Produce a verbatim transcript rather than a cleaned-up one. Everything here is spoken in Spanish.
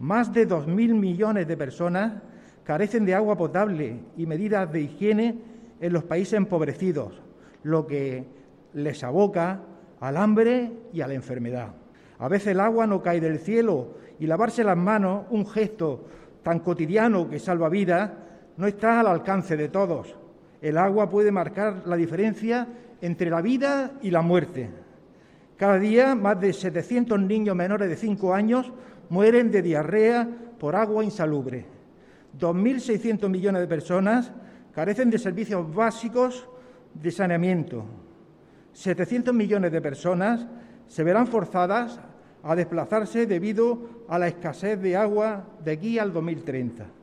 Más de dos mil millones de personas carecen de agua potable y medidas de higiene en los países empobrecidos, lo que les aboca al hambre y a la enfermedad. A veces el agua no cae del cielo y lavarse las manos, un gesto tan cotidiano que salva vidas, no está al alcance de todos. El agua puede marcar la diferencia entre la vida y la muerte. Cada día, más de setecientos niños menores de cinco años mueren de diarrea por agua insalubre. dos mil seiscientos millones de personas carecen de servicios básicos de saneamiento. setecientos millones de personas se verán forzadas a desplazarse debido a la escasez de agua de aquí al dos mil treinta.